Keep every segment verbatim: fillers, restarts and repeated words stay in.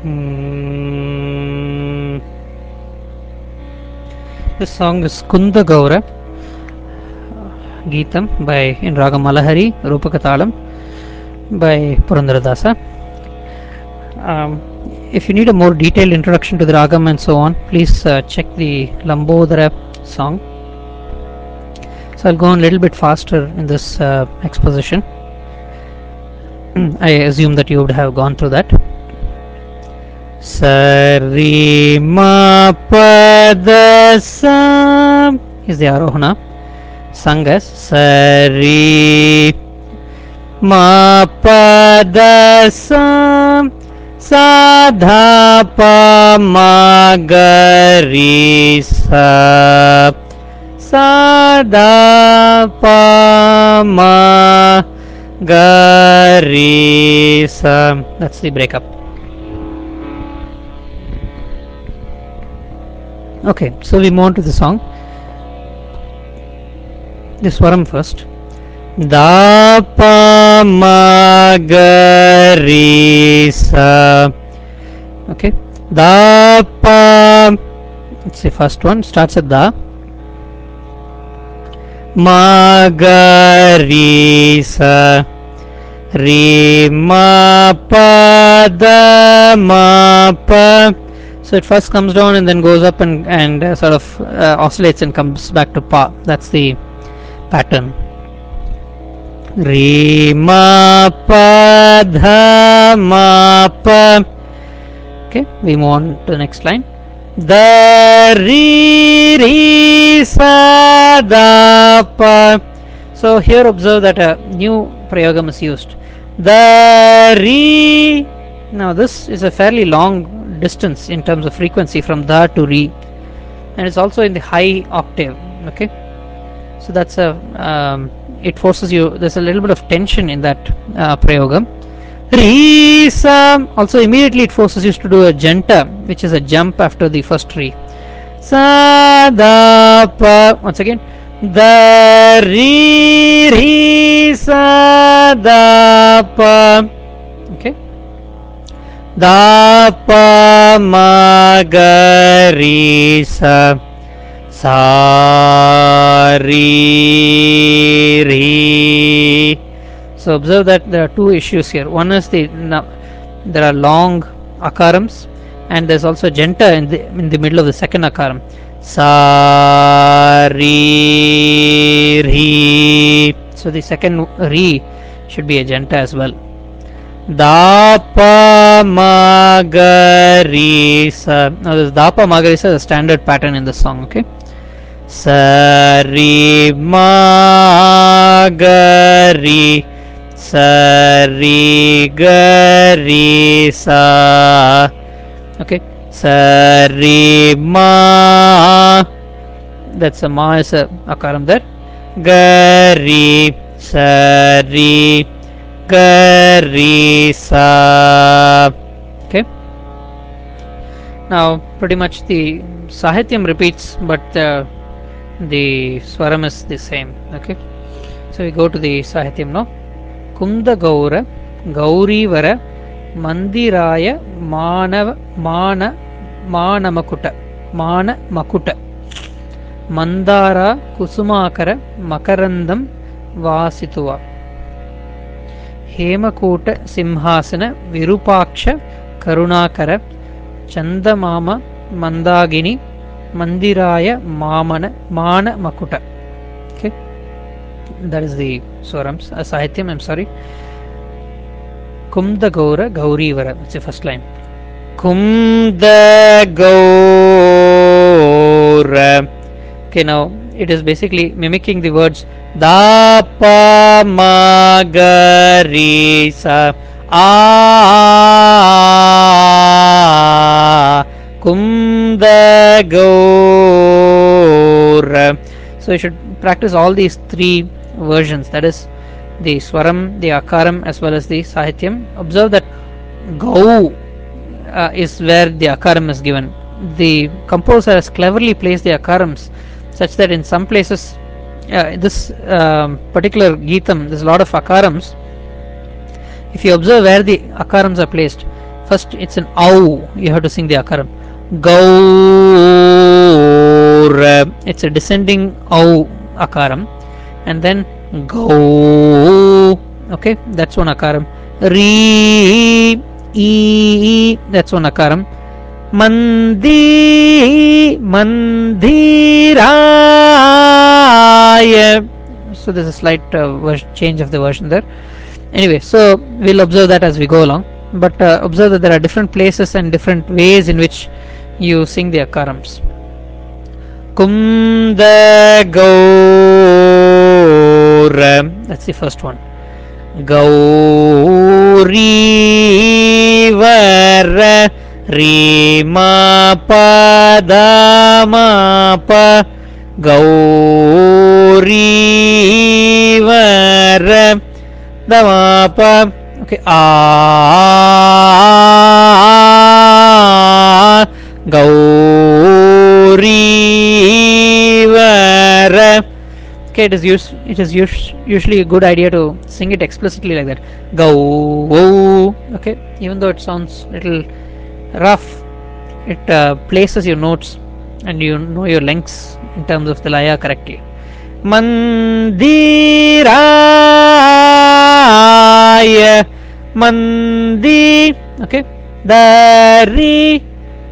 Mm, this song is Kunda Gaura Geetam by in Raga Malahari Rupakatalam by Purandaradasa. Um, if you need a more detailed introduction to the ragam and so on, please uh, check the Lambodara song. So I'll go on a little bit faster in this uh, exposition. I assume that you would have gone through that. Sari ma pada sa is the arohana, sung as Sari ma pada sa sa dha pa ma ga ri sa sa dha pa ma ga ri sa. That's the breakup. Okay, so we move on to the song. The swaram first. Da pa ma ga ri sa. Okay, da pa. It's the first one. Starts at da. Ma ga ri sa. Re ma pa da ma pa. So it first comes down and then goes up and, and uh, sort of uh, oscillates and comes back to pa. That's the pattern. Re ma pa dha ma pa. Okay, we move on to the next line. Da re re sa da pa. So here observe that a new prayogam is used. Da re. Now this is a fairly long distance in terms of frequency from da to re, and it's also in the high octave. Okay, so that's a um, it forces you. There's a little bit of tension in that uh, prayogam. Re sa. Also immediately it forces you to do a janta, which is a jump after the first re. Sa da pa. Once again, da re re sa da pa. Okay. Da pa ma ga ri sa sa re re. So observe that there are two issues here. One is the no, there are long akarams, and there's also janta in the in the middle of the second akaram. Sa re re. So the second re should be a janta as well. Da pa ma ga ri sa. Now this da pa ma ga ri sa is a standard pattern in the song. Okay. Sa re ma ga ri sa re ga ri sa. Okay. Sa re ma. That's a ma is a akaram there. Ga ri sa re ga ri sa. Okay. Now pretty much the sahityam repeats, but uh, the swaram is the same. Okay. So we go to the sahityam now. Kunda Gaura Gauri Vara Mandiraya Manav Mana Manamakuta Mana Makuta Mandara Kusumakara Makarandam Vasituva Hemakota Simhasana Virupaksha Karunakara Chandamama Mandagini Mandiraya Mamana Mana Makuta. Okay, that is the swarams. Uh, sahityam, I'm sorry. Kumda Gaura Gauri Vara. It's the first line. Kumda Gaura. Okay, now it is basically mimicking the words da pa ma ga ri sa a Kumda Gaura. So you should practice all these three versions, that is the swaram, the akaram, as well as the sahityam. Observe that Gau uh, is where the akaram is given. The composer has cleverly placed the akarams such that in some places, uh, this um, particular Geetam, there's a lot of akarams. If you observe where the akarams are placed, First, it's an ow. You have to sing the akaram. Gaur. It's a descending ow akaram, and then go. Okay, that's one akaram. Re. E. That's one akaram. Mandi. Mandiraya. So there's a slight uh, change of the version there. Anyway, so we'll observe that as we go along. But uh, observe that there are different places and different ways in which you sing the akarams. Kumda Gaur. That's the first one. Gauri Vara Rima Pada Mapa Gauri Vara Damapa. Okay, ah, Gauri Vara. Okay, it is use, it is us, usually a good idea to sing it explicitly like that. Go. Okay, even though it sounds little rough, it uh, places your notes and you know your lengths in terms of the laya correctly. Mandiraya Mandi. Okay, Dari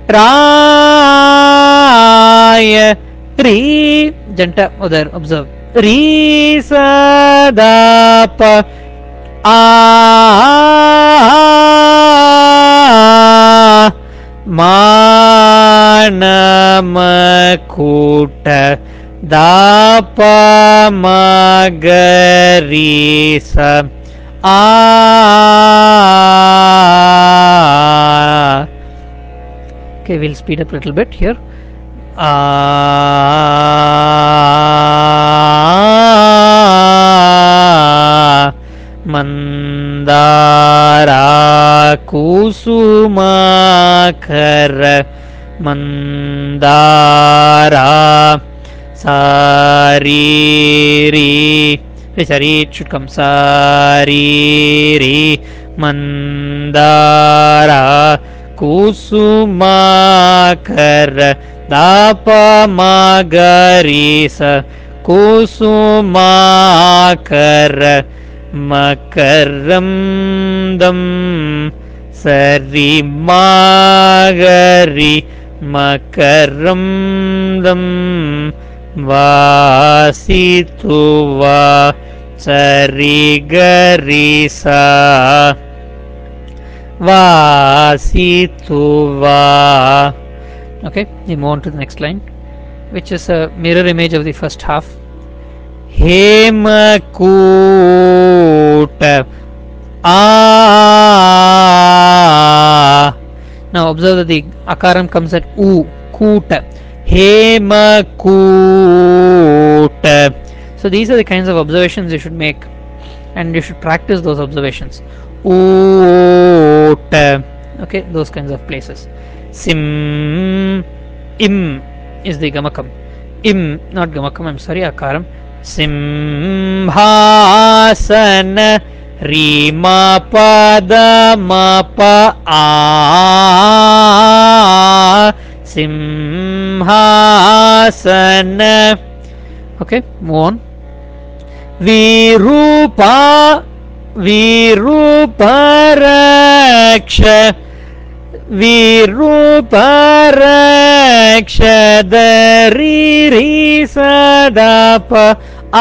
Raya Ri Janta Udar. Observe. Ri Sadapa A Manamakuta Dapa Magarisa Ah. Okay, we'll speed up a little bit here. Ah. Mandara Kusumakara Mandara Sariri. Sorry, it should come. Sariri Mandara Kusumakara Dapa Magarisa Kusumakara Makaram Dam Sari Magari Makaram Dam Vasituva Sari Garisa Vasituva. Okay, we move on to the next line, which is a mirror image of the first half. Hemakuta. Ah. Now observe that the akaram comes at u. Kuta. Hemakuta. So these are the kinds of observations you should make, and you should practice those observations. Ota. Okay, those kinds of places. Sim. Im is the gamakam. Im, not gamakam, I'm sorry, akaram. Simhasana Rima Pada Mapa A Simhasana. Okay, move on. Virupa Viruparaksha Viruparaksha Dariri Sadapa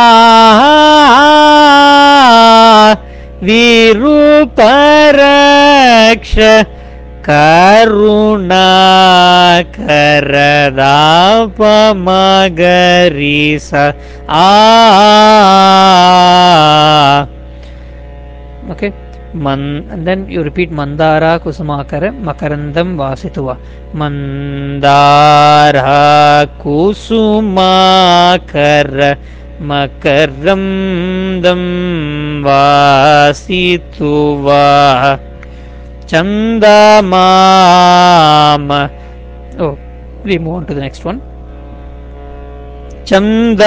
Ah Viruparaksha Karuna Karadapa Magarisa Ah. Okay, Man, and then you repeat Mandara Kusumakara Makarandam Vasituva. Mandara Kusumakara Makarandam Vasituva. Chandamama. Oh, we move on to the next one.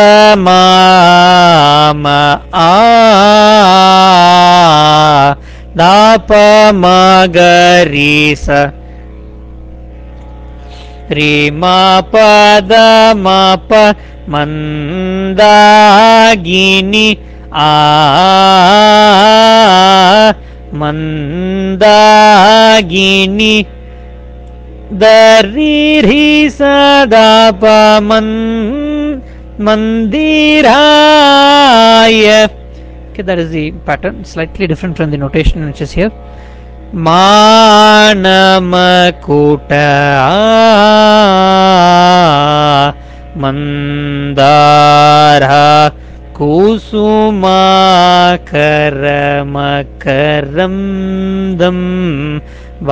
Chandamama. Ah. da pa ma ga ri sa, ri ma pa da ma pa mandagini a mandagini da ri ri sa da pa man mandiraya. Okay, that is the pattern, slightly different from the notation which is here. Manamakuta mandara kusumakaramakarandam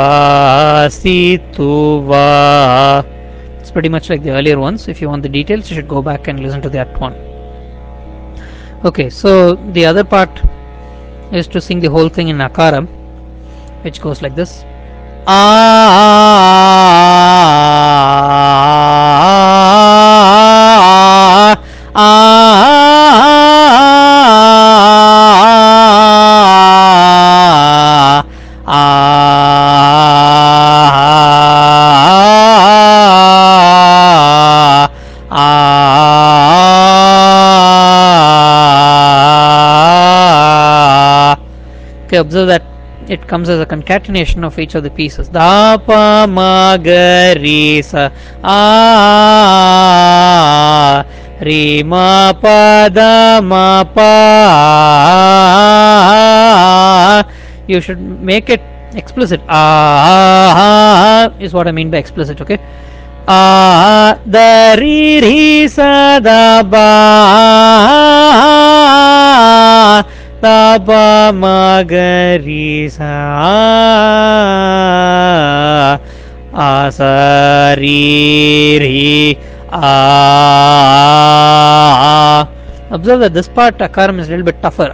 vasituva. It's pretty much like the earlier ones. If you want the details, you should go back and listen to that one. Okay, so the other part is to sing the whole thing in Akara, which goes like this. Ah, ah, okay, observe that it comes as a concatenation of each of the pieces. Da pa ma ga ri sa a ri ma pa da ma pa. You should make it explicit. Ah is what I mean by explicit. Okay. Ah da ri ri sa da ba da ba ma ga ri sa a sa ri ri a. Observe that this part akaram is a little bit tougher.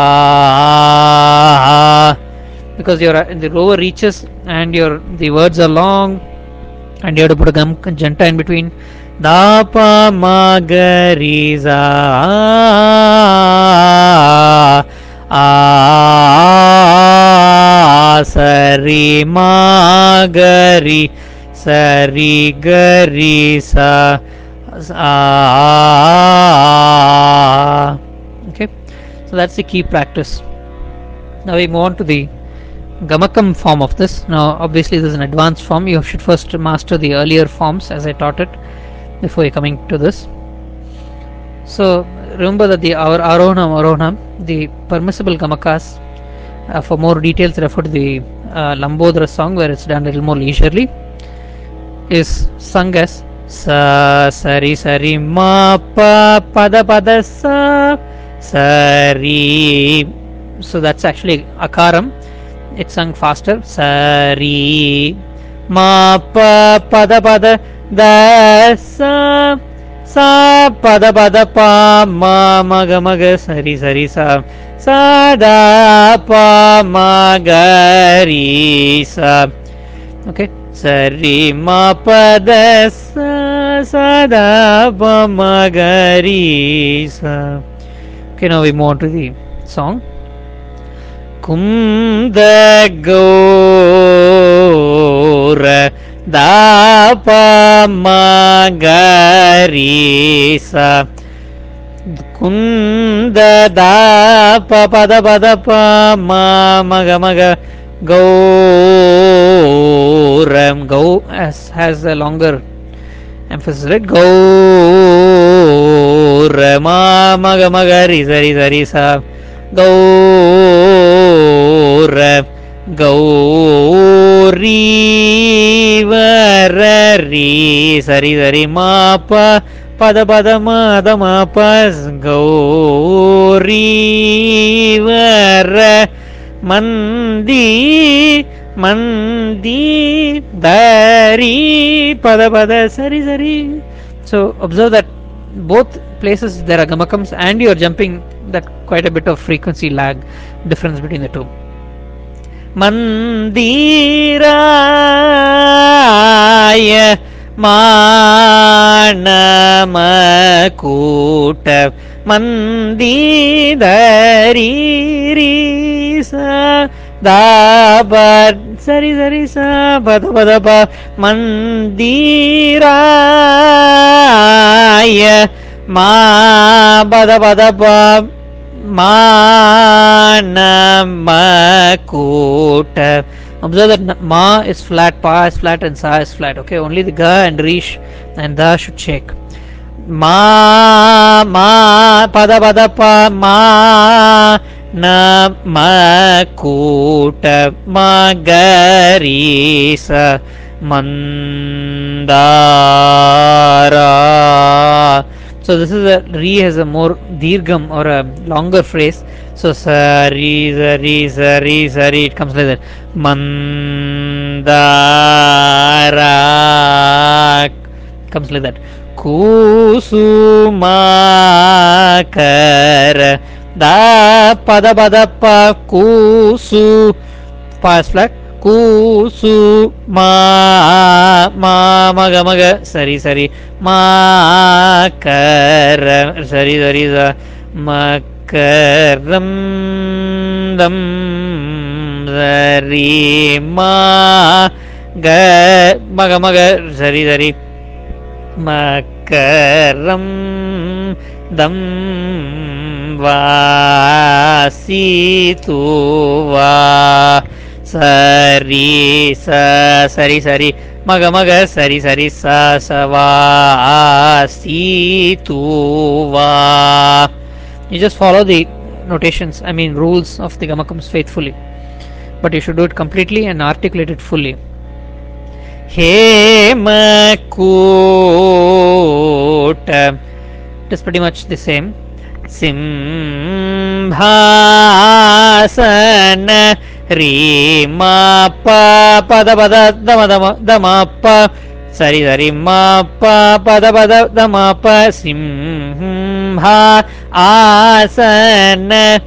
Ah, because you're in the lower reaches and your the words are long and you have to put a gum janta in between. Da pa ma ga ri za a sa ri ma ga ri sa ri ga ri sa a. Okay, so that's the key practice. Now we move on to the Gamakam form of this. Now obviously this is an advanced form. You should first master the earlier forms as I taught it before you're coming to this. So remember that the our Arohanam Arohanam, the permissible Gamakas, uh, for more details refer to the uh, Lambodra song where it's done a little more leisurely, is sung as sa sari sari ma pa pada pada sa sari. So that's actually akaram. It's sung faster. Sari ma pa pada pada da sa sa pada pada pa ma maga maga sari sari sa sa da pa ma ga ri sa. Okay, sari ma pa da sa sa da pa ma ga ri sa. Okay, now we move on to the song. Kunda Gaura da pa ma ga ri sa. Kunda da pa pa da pa da pa ma maga maga Gauram. Go has, has a longer emphasis, right? Gauram ma maga maga ri sa ri sa ri sa. Gaura Gauri Varari Sari Sari Ma Pa Pada Pada Ma Da Ma Pa Gauri Vara Mandi Mandi Dari Pada Pada Sari Sari. So observe that both places there are gamakams and you are jumping that quite a bit of frequency lag difference between the two. Mandiraya Manamakuta Mandidari Risa da ba sari sari sa ba da ba da ba mandiraya ma ba da ba da ba Manamakuta. Observe that ma is flat, pa is flat, and sa is flat. Okay, only the ga and rish and da should shake. Ma ma pada pada pa ma na makuta magarisa mandara. So this is a re has a more dirgham or a longer phrase. So sari sari sari sari it comes like that. Mandara comes like that. Kusumakara da pada pada pa kusu pa is flat. Kusu ma ma maga maga sari sari makara sari sari sa makaram dam sari ma ga maga maga sari sari makaram dam vasitu va sari sa sari sari maga maga sari sari sa sa va si tu va. You just follow the notations, I mean rules of the gamakams faithfully, but you should do it completely and articulate it fully. Hemakota, it is pretty much the same. Simhasana Re ma pa pada pada dama dama dama pa sari sari ma pa pada pada dama pa simha asana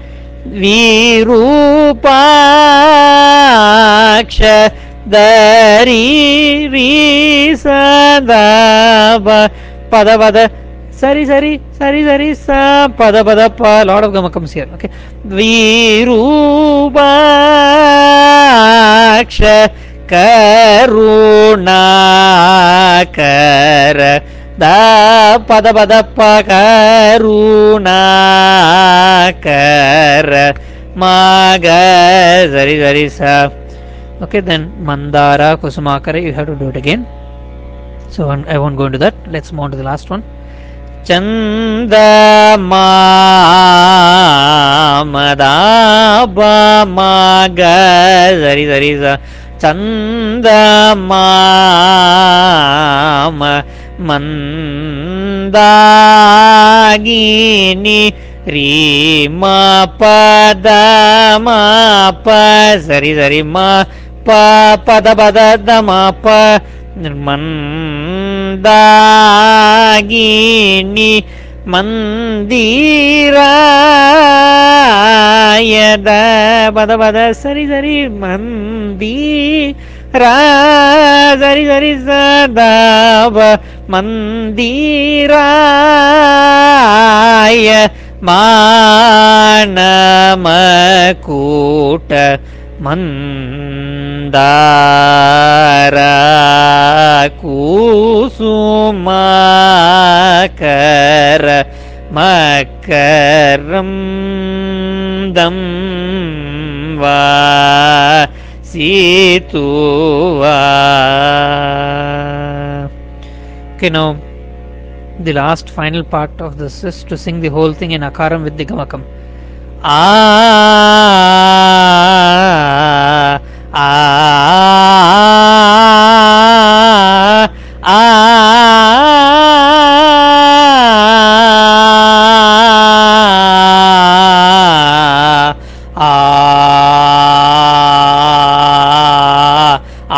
virupaksha dari ri sadaba pada pada sari sari sari sari sa pada pada pa. Lot of gamakams here. Okay, virupaksha karunakara da pada pada pa karunakara maga sari sari sa. Okay, then mandara kusumakara, you have to do it again. So I won't go into that. Let's move on to the last one. Chanda Mada Maga Sari Sari Sa Chanda Mandagini Rima Pada Ma Pa Sari Sari Ma Pa Pada Pada Dama Pa Mandagini Mandiraya da pada pada sari sari mandira sari sari sadava mandiraya manamakuta mandara kusumakara makaram dam va situva. Okay, now the last final part of this is to sing the whole thing in akaram with the gamakam. Ah, ah, ah, ah,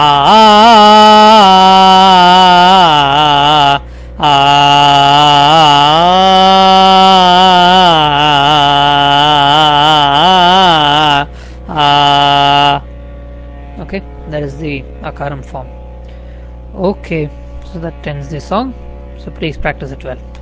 ah. Okay, that is the akaram form. Okay, so that ends the song. So please practice it well.